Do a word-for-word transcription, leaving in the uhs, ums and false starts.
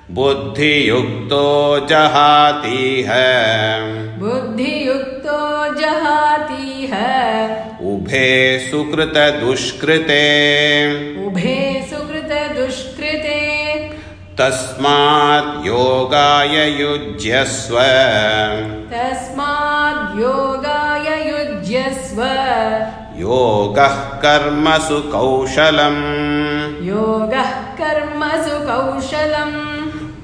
बुद्धियुक्तो जहातीह बुद्धियुक्तो जहातीह उभे सुकृत दुष्कृते उभे सुकृत दुष्कृते तस्माद् योगाय युज्यस्व तस्माद् योगाय युज्यस्व योगः कर्मसु कौशलम् योगः कर्मसु कौशलम्